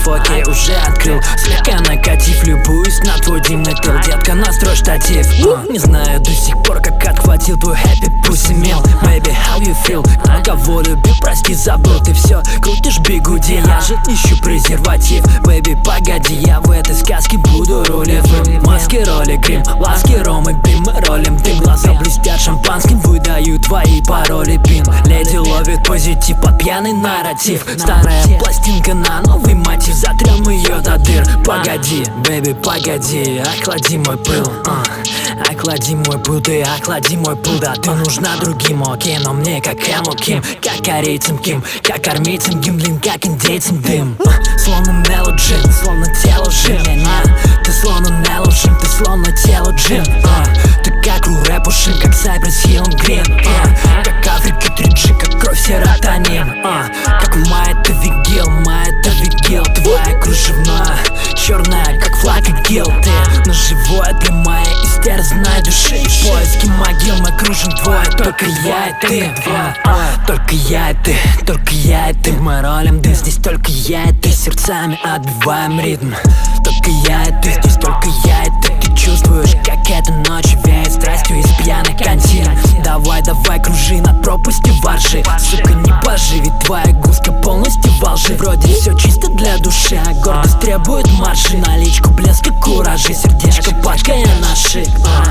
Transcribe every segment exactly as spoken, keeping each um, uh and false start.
аперитив, окей, уже открыл. Слегка накатив, любуюсь на твой дивный тыл. Детка, настрой штатив. uh, Не знаю до сих пор, как отхватил твой happy pussy meal. Baby, how you feel? Кого любил, прости, забыл. Ты все крутишь бигуди, я же ищу презерватив. Baby, погоди, я в этой сказке буду ролевым. Маски, роли, грим, ласки, ром и бим. Мы ролим дым, глаза блестят шампанским. Выдаю твои пароли, пин. Леди ловит позитив под пьяный нарратив. Старая пластинка на новый мотив. Затрем ее до дыр. Погоди, baby, погоди, охлади мой пыл. uh. Охлади мой пыл, ты охлади мой пыл. Да, ты нужна другим, окей, но мне как Кэму Ким, как корейцам Ким, как армейцам Гимлин, как индейцам дым. uh. Словно мелоджин, словно тело жим. не, не. Ты словно мелоджин, ты словно тело джин. uh. Ты как у рэпу шин, как Cypress Hill Green. uh. Как Африка три джи, как кровь серотонин. uh. Как Майя ты вигил, Майя ты вигил. Твоя кружевная, черная, как флаг игил. Ты ножевое для моей истерзанной души. В поиске могил мы кружим двое, только я и ты. uh. Только я и ты, только я и ты. Мы ролим дым, здесь только я и ты. Сердцами отбиваем ритм. Только я и ты, здесь только я и ты. Ты чувствуешь, как эта ночь веет страстью из пьяной кантин. Давай, давай, кружи над пропастью воржи. Сука, не божи, ведь твоя гуска полностью во лжи. Вроде все чисто для души, а гордость требует марши. Наличку, блеска, куражи, сердечко пачкая на шик.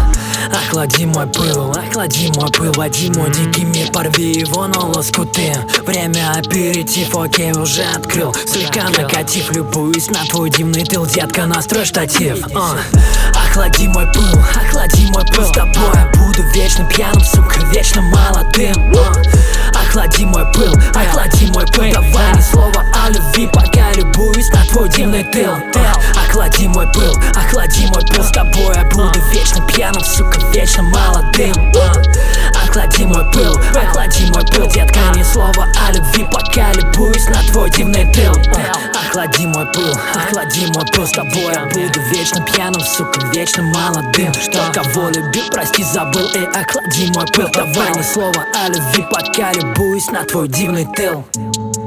а. Охлади мой пыл, охлади мой пыл. Води мой дикий мир, порви его на лоскуты. Время аперитив, окей, уже открыл. Слегка накатив, любуюсь на твой дивный тыл. Детка, настрой штатив. uh. Охлади мой пыл, охлади мой пыл. С тобой я буду вечно пьяным, сука, вечно молодым. uh. Охлади мой пыл, охлади мой пыл. Давай ни слова о любви, пока любуюсь на твой дивный тыл. uh. Охлади мой пыл, охлади мой пыл. С тобой я буду вечно пьяным, сука, вечно молодым. uh. Охлади мой пыл, охлади мой пыл. Детка, ни слова о любви, пока любуюсь на твой дивный тыл. uh. Охлади мой пыл, охлади мой пыл. С тобой я буду вечно пьяным, сука, вечно молодым. Что кого любил, прости, забыл. И охлади мой пыл. Давай ни слова о любви, пока любуюсь на твой дивный тыл.